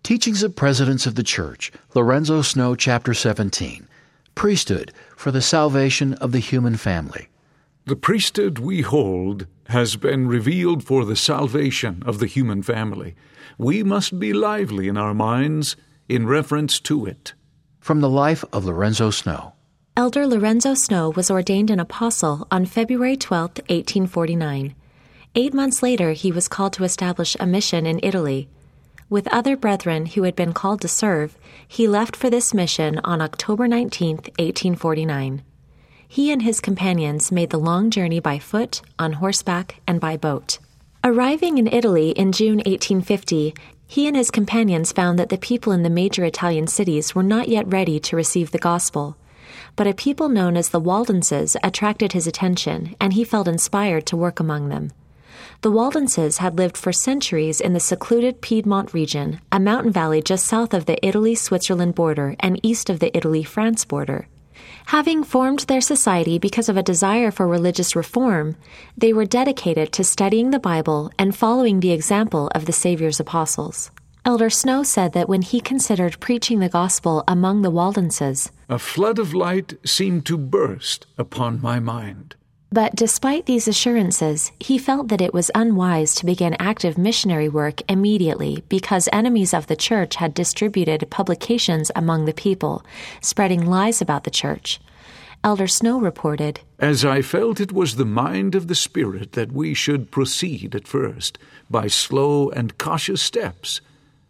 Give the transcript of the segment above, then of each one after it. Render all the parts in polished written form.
Teachings of Presidents of the Church, Lorenzo Snow, Chapter 17. Priesthood for the Salvation of the Human Family. The priesthood we hold has been revealed for the salvation of the human family. We must be lively in our minds in reference to it. From the life of Lorenzo Snow. Elder Lorenzo Snow was ordained an apostle on February 12, 1849. 8 months later, he was called to establish a mission in Italy. With other brethren who had been called to serve, he left for this mission on October 19, 1849. He and his companions made the long journey by foot, on horseback, and by boat. Arriving in Italy in June 1850, he and his companions found that the people in the major Italian cities were not yet ready to receive the gospel. But a people known as the Waldenses attracted his attention, and he felt inspired to work among them. The Waldenses had lived for centuries in the secluded Piedmont region, a mountain valley just south of the Italy-Switzerland border and east of the Italy-France border. Having formed their society because of a desire for religious reform, they were dedicated to studying the Bible and following the example of the Savior's apostles. Elder Snow said that when he considered preaching the gospel among the Waldenses, a flood of light seemed to burst upon my mind. But despite these assurances, he felt that it was unwise to begin active missionary work immediately because enemies of the church had distributed publications among the people, spreading lies about the church. Elder Snow reported, As I felt it was the mind of the Spirit that we should proceed at first, by slow and cautious steps,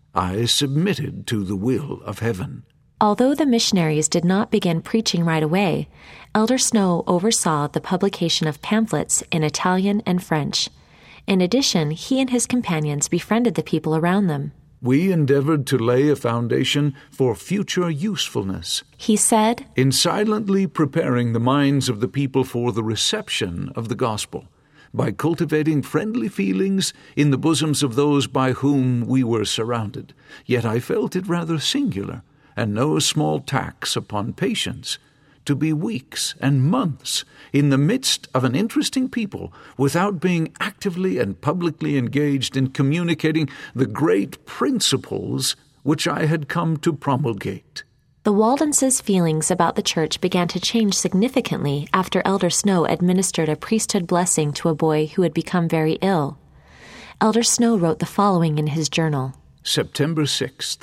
I submitted to the will of heaven. Although the missionaries did not begin preaching right away, Elder Snow oversaw the publication of pamphlets in Italian and French. In addition, he and his companions befriended the people around them. We endeavored to lay a foundation for future usefulness, he said, in silently preparing the minds of the people for the reception of the gospel, by cultivating friendly feelings in the bosoms of those by whom we were surrounded. Yet I felt it rather singular, and no small tax upon patience, to be weeks and months in the midst of an interesting people without being actively and publicly engaged in communicating the great principles which I had come to promulgate. The Waldenses' feelings about the church began to change significantly after Elder Snow administered a priesthood blessing to a boy who had become very ill. Elder Snow wrote the following in his journal. September 6th.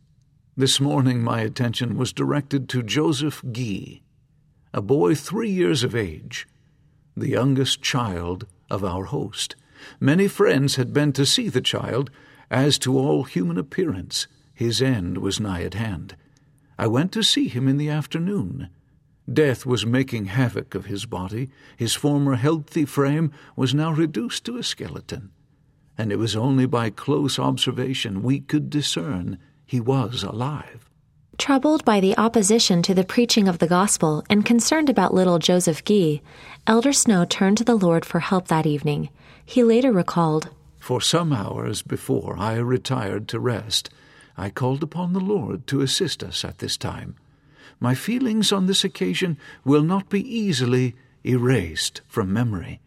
This morning my attention was directed to Joseph Guy, a boy 3 years of age, the youngest child of our host. Many friends had been to see the child. As to all human appearance, his end was nigh at hand. I went to see him in the afternoon. Death was making havoc of his body. His former healthy frame was now reduced to a skeleton, and it was only by close observation we could discern he was alive. Troubled by the opposition to the preaching of the gospel and concerned about little Joseph Guy, Elder Snow turned to the Lord for help that evening. He later recalled, For some hours before I retired to rest, I called upon the Lord to assist us at this time. My feelings on this occasion will not be easily erased from memory.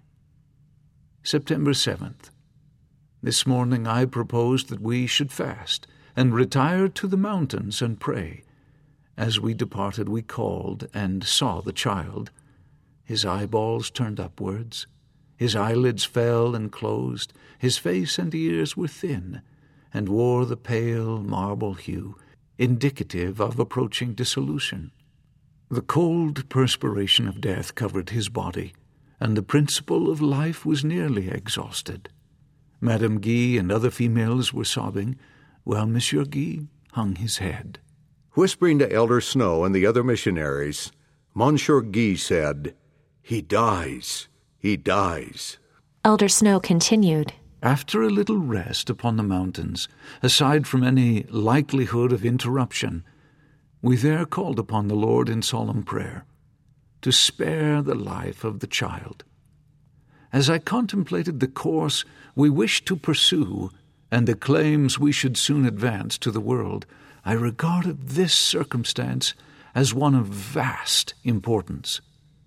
September 7th. This morning I proposed that we should fast and retired to the mountains and pray. As we departed, we called and saw the child. His eyeballs turned upwards, his eyelids fell and closed, his face and ears were thin, and wore the pale marble hue, indicative of approaching dissolution. The cold perspiration of death covered his body, and the principle of life was nearly exhausted. Madame Guy and other females were sobbing, while Monsieur Guy hung his head. Whispering to Elder Snow and the other missionaries, Monsieur Guy said, He dies, he dies. Elder Snow continued, After a little rest upon the mountains, aside from any likelihood of interruption, we there called upon the Lord in solemn prayer to spare the life of the child. As I contemplated the course we wished to pursue and the claims we should soon advance to the world, I regarded this circumstance as one of vast importance.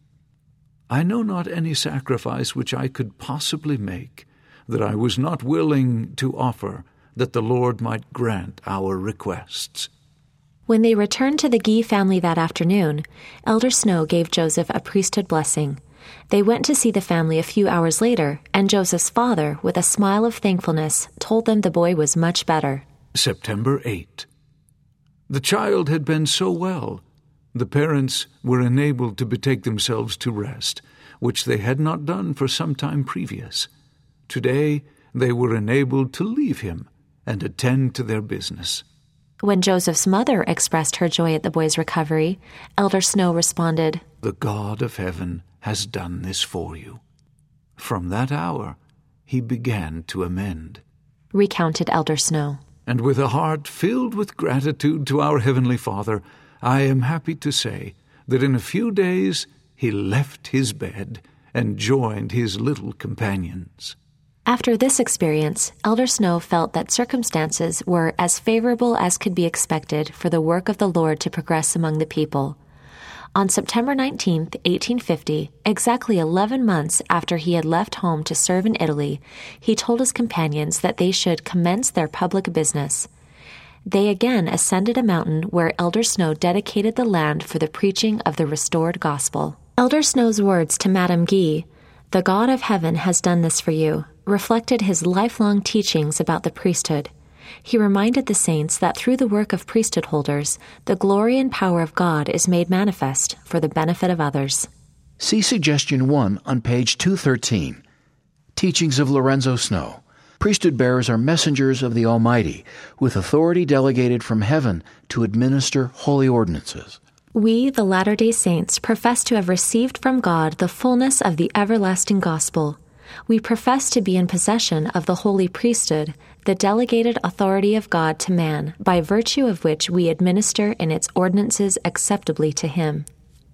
I know not any sacrifice which I could possibly make that I was not willing to offer that the Lord might grant our requests." When they returned to the Gee family that afternoon, Elder Snow gave Joseph a priesthood blessing. They went to see the family a few hours later, and Joseph's father, with a smile of thankfulness, told them the boy was much better. September 8. The child had been so well. The parents were enabled to betake themselves to rest, which they had not done for some time previous. Today they were enabled to leave him and attend to their business. When Joseph's mother expressed her joy at the boy's recovery, Elder Snow responded, "The God of heaven has done this for you." From that hour he began to amend. recounted Elder Snow. And with a heart filled with gratitude to our Heavenly Father, I am happy to say that in a few days he left his bed and joined his little companions. After this experience, Elder Snow felt that circumstances were as favorable as could be expected for the work of the Lord to progress among the people. On September 19, 1850, exactly 11 months after he had left home to serve in Italy, he told his companions that they should commence their public business. They again ascended a mountain where Elder Snow dedicated the land for the preaching of the restored gospel. Elder Snow's words to Madame Gee, "The God of heaven has done this for you," reflected his lifelong teachings about the priesthood. He reminded the saints that through the work of priesthood holders, the glory and power of God is made manifest for the benefit of others. See Suggestion 1 on page 213. Teachings of Lorenzo Snow. Priesthood bearers are messengers of the Almighty, with authority delegated from heaven to administer holy ordinances. We, the Latter-day Saints, profess to have received from God the fullness of the everlasting gospel. We profess to be in possession of the holy priesthood, the delegated authority of God to man, by virtue of which we administer in its ordinances acceptably to him.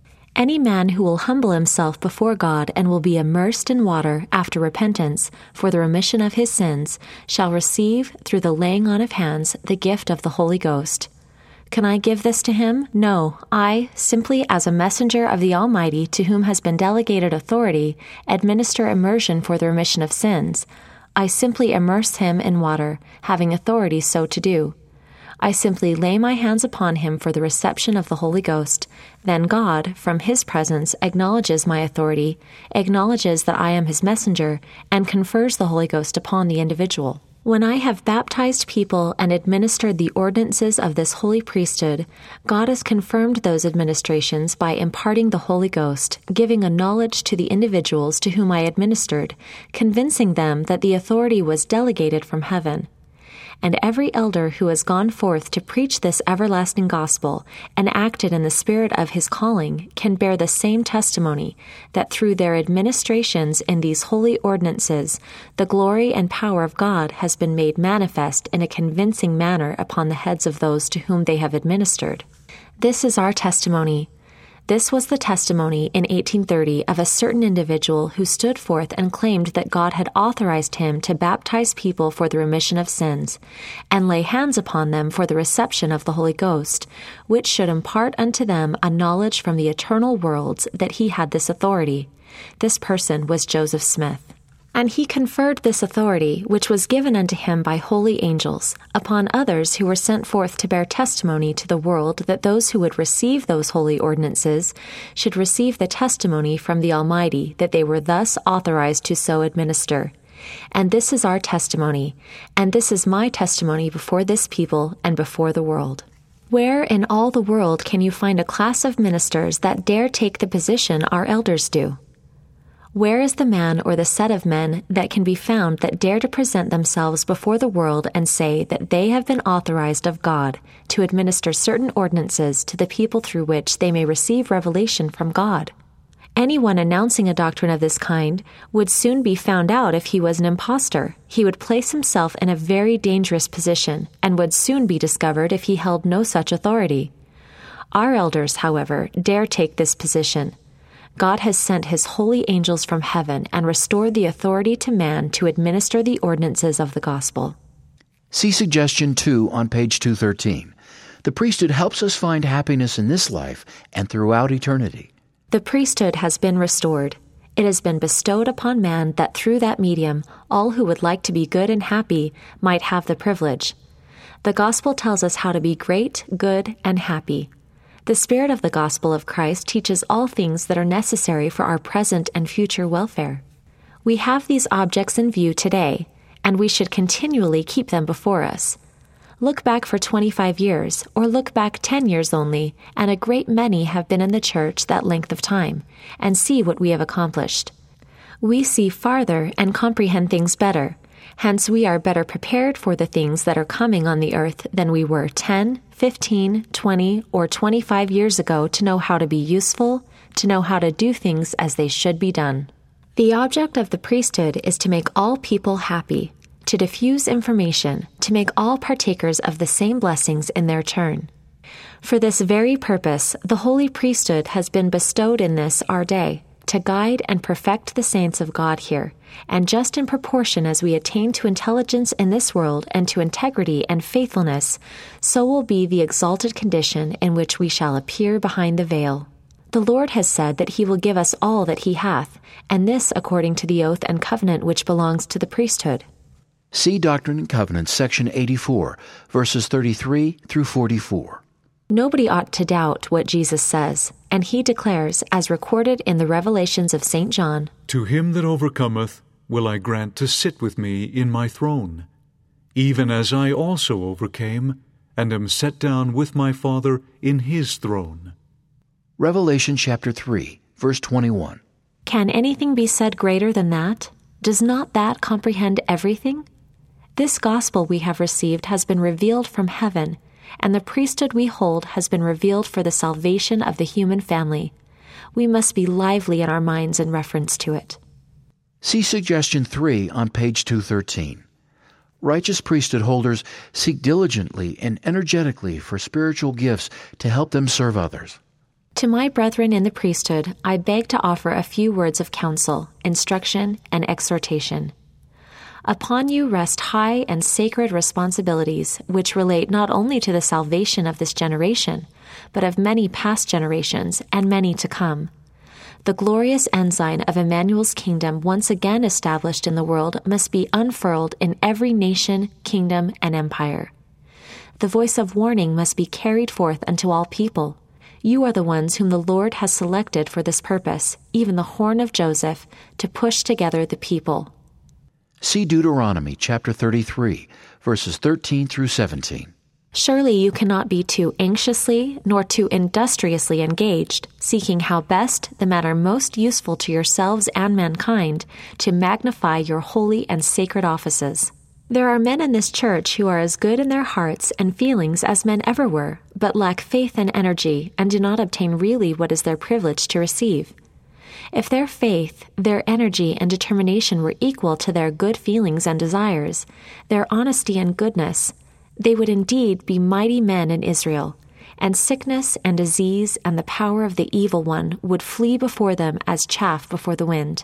Any man who will humble himself before God and will be immersed in water after repentance for the remission of his sins shall receive, through the laying on of hands, the gift of the Holy Ghost. Can I give this to him? No, I, simply as a messenger of the Almighty to whom has been delegated authority, administer immersion for the remission of sins. I simply immerse him in water, having authority so to do. I simply lay my hands upon him for the reception of the Holy Ghost. Then God, from his presence, acknowledges my authority, acknowledges that I am his messenger, and confers the Holy Ghost upon the individual. When I have baptized people and administered the ordinances of this holy priesthood, God has confirmed those administrations by imparting the Holy Ghost, giving a knowledge to the individuals to whom I administered, convincing them that the authority was delegated from heaven. And every elder who has gone forth to preach this everlasting gospel and acted in the spirit of his calling can bear the same testimony that through their administrations in these holy ordinances, the glory and power of God has been made manifest in a convincing manner upon the heads of those to whom they have administered. This is our testimony. This was the testimony in 1830 of a certain individual who stood forth and claimed that God had authorized him to baptize people for the remission of sins, and lay hands upon them for the reception of the Holy Ghost, which should impart unto them a knowledge from the eternal worlds that he had this authority. This person was Joseph Smith. And he conferred this authority, which was given unto him by holy angels, upon others who were sent forth to bear testimony to the world that those who would receive those holy ordinances should receive the testimony from the Almighty that they were thus authorized to so administer. And this is our testimony, and this is my testimony before this people and before the world. Where in all the world can you find a class of ministers that dare take the position our elders do? Where is the man or the set of men that can be found that dare to present themselves before the world and say that they have been authorized of God to administer certain ordinances to the people through which they may receive revelation from God? Anyone announcing a doctrine of this kind would soon be found out if he was an impostor. He would place himself in a very dangerous position and would soon be discovered if he held no such authority. Our elders, however, dare take this position. God has sent his holy angels from heaven and restored the authority to man to administer the ordinances of the gospel. See Suggestion 2 on page 213. The priesthood helps us find happiness in this life and throughout eternity. The priesthood has been restored. It has been bestowed upon man that through that medium, all who would like to be good and happy might have the privilege. The gospel tells us how to be great, good, and happy. The spirit of the gospel of Christ teaches all things that are necessary for our present and future welfare. We have these objects in view today, and we should continually keep them before us. Look back for 25 years, or look back 10 years only, and a great many have been in the church that length of time, and see what we have accomplished. We see farther and comprehend things better. Hence we are better prepared for the things that are coming on the earth than we were 10, 15, 20, or 25 years ago to know how to be useful, to know how to do things as they should be done. The object of the priesthood is to make all people happy, to diffuse information, to make all partakers of the same blessings in their turn. For this very purpose, the holy priesthood has been bestowed in this our day, to guide and perfect the saints of God here, and just in proportion as we attain to intelligence in this world and to integrity and faithfulness, so will be the exalted condition in which we shall appear behind the veil. The Lord has said that he will give us all that he hath, and this according to the oath and covenant which belongs to the priesthood. See Doctrine and Covenants, section 84, verses 33 through 44. Nobody ought to doubt what Jesus says, and he declares, as recorded in the Revelations of St. John, "To him that overcometh will I grant to sit with me in my throne, even as I also overcame, and am set down with my Father in his throne." Revelation chapter 3, verse 21. Can anything be said greater than that? Does not that comprehend everything? This gospel we have received has been revealed from heaven, and the priesthood we hold has been revealed for the salvation of the human family. We must be lively in our minds in reference to it. See Suggestion 3 on page 213. Righteous priesthood holders seek diligently and energetically for spiritual gifts to help them serve others. To my brethren in the priesthood, I beg to offer a few words of counsel, instruction, and exhortation. Upon you rest high and sacred responsibilities which relate not only to the salvation of this generation, but of many past generations and many to come. The glorious ensign of Emmanuel's kingdom once again established in the world must be unfurled in every nation, kingdom, and empire. The voice of warning must be carried forth unto all people. You are the ones whom the Lord has selected for this purpose, even the horn of Joseph, to push together the people. See Deuteronomy chapter 33, verses 13 through 17. Surely you cannot be too anxiously nor too industriously engaged, seeking how best, the matter most useful to yourselves and mankind, to magnify your holy and sacred offices. There are men in this church who are as good in their hearts and feelings as men ever were, but lack faith and energy, and do not obtain really what is their privilege to receive. If their faith, their energy, and determination were equal to their good feelings and desires, their honesty and goodness, they would indeed be mighty men in Israel, and sickness and disease and the power of the evil one would flee before them as chaff before the wind.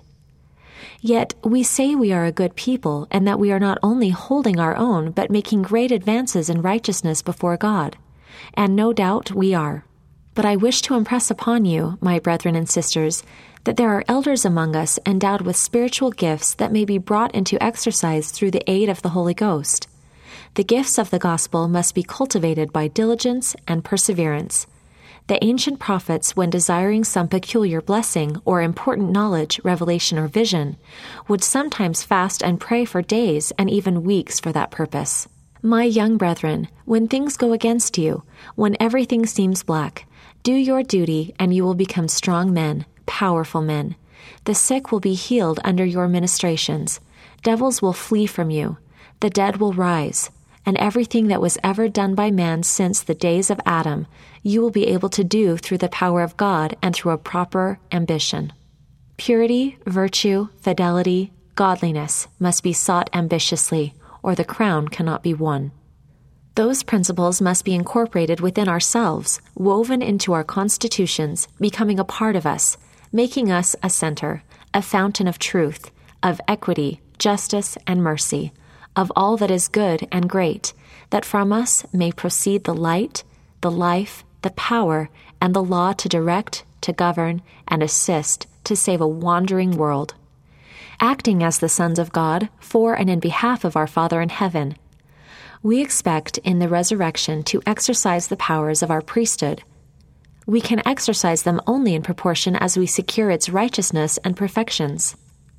Yet we say we are a good people, and that we are not only holding our own, but making great advances in righteousness before God. And no doubt we are. But I wish to impress upon you, my brethren and sisters, that there are elders among us endowed with spiritual gifts that may be brought into exercise through the aid of the Holy Ghost. The gifts of the gospel must be cultivated by diligence and perseverance. The ancient prophets, when desiring some peculiar blessing or important knowledge, revelation, or vision, would sometimes fast and pray for days and even weeks for that purpose. My young brethren, when things go against you, when everything seems black, do your duty and you will become strong men, powerful men. The sick will be healed under your ministrations. Devils will flee from you. The dead will rise. And everything that was ever done by man since the days of Adam, you will be able to do through the power of God and through a proper ambition. Purity, virtue, fidelity, godliness must be sought ambitiously, or the crown cannot be won. Those principles must be incorporated within ourselves, woven into our constitutions, becoming a part of us, making us a center, a fountain of truth, of equity, justice, and mercy, of all that is good and great, that from us may proceed the light, the life, the power, and the law to direct, to govern, and assist to save a wandering world, acting as the sons of God for and in behalf of our Father in heaven. We expect in the resurrection to exercise the powers of our priesthood. We can exercise them only in proportion as we secure its righteousness and perfections.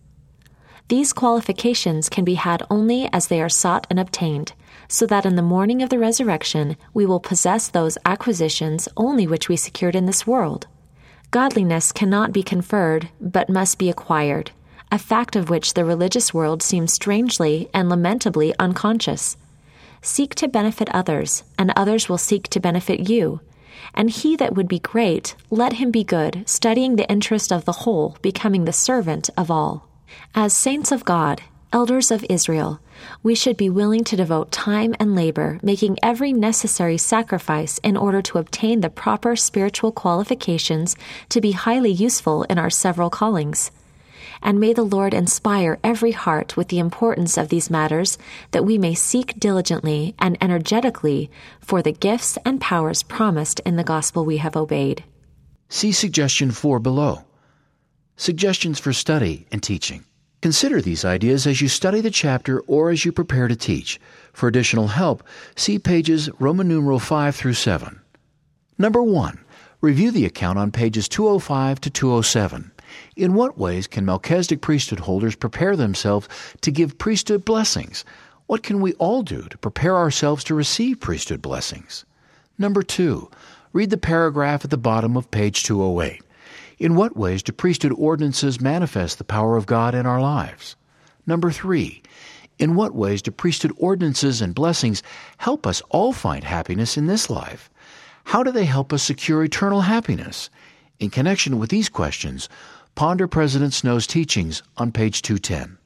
These qualifications can be had only as they are sought and obtained, so that in the morning of the resurrection we will possess those acquisitions only which we secured in this world. Godliness cannot be conferred, but must be acquired, a fact of which the religious world seems strangely and lamentably unconscious. Seek to benefit others, and others will seek to benefit you. And he that would be great, let him be good, studying the interest of the whole, becoming the servant of all. As saints of God, elders of Israel, we should be willing to devote time and labor, making every necessary sacrifice in order to obtain the proper spiritual qualifications to be highly useful in our several callings. And may the Lord inspire every heart with the importance of these matters, that we may seek diligently and energetically for the gifts and powers promised in the gospel we have obeyed. See Suggestion 4 below. Suggestions for study and teaching. Consider these ideas as you study the chapter or as you prepare to teach. For additional help, see pages Roman numeral 5 through 7. Number 1. Review the account on pages 205 to 207. In what ways can Melchizedek priesthood holders prepare themselves to give priesthood blessings? What can we all do to prepare ourselves to receive priesthood blessings? Number 2. Read the paragraph at the bottom of page 208. In what ways do priesthood ordinances manifest the power of God in our lives? Number 3. In what ways do priesthood ordinances and blessings help us all find happiness in this life? How do they help us secure eternal happiness? In connection with these questions, ponder President Snow's teachings on page 210.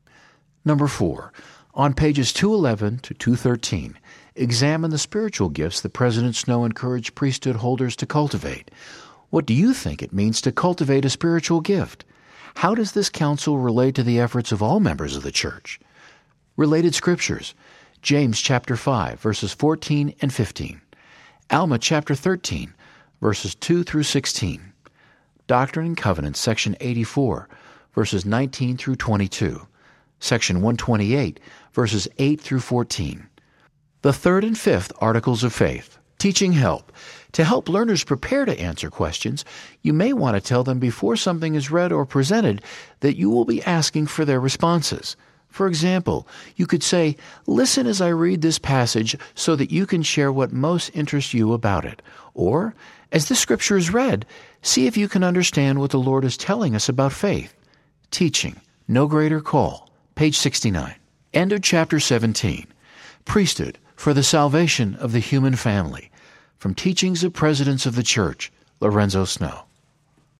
Number 4. On pages 211 to 213, examine the spiritual gifts that President Snow encouraged priesthood holders to cultivate. What do you think it means to cultivate a spiritual gift? How does this counsel relate to the efforts of all members of the church? Related scriptures: James chapter 5, verses 14 and 15. Alma chapter 13, verses 2 through 16. Doctrine and Covenants, section 84, verses 19 through 22. Section 128, verses 8 through 14. The third and fifth articles of faith. Teaching help. To help learners prepare to answer questions, you may want to tell them before something is read or presented that you will be asking for their responses. For example, you could say, "Listen as I read this passage so that you can share what most interests you about it." Or, "As this scripture is read, see if you can understand what the Lord is telling us about faith." Teaching. No Greater Call. Page 69. End of chapter 17. Priesthood for the salvation of the human family. From Teachings of Presidents of the Church, Lorenzo Snow.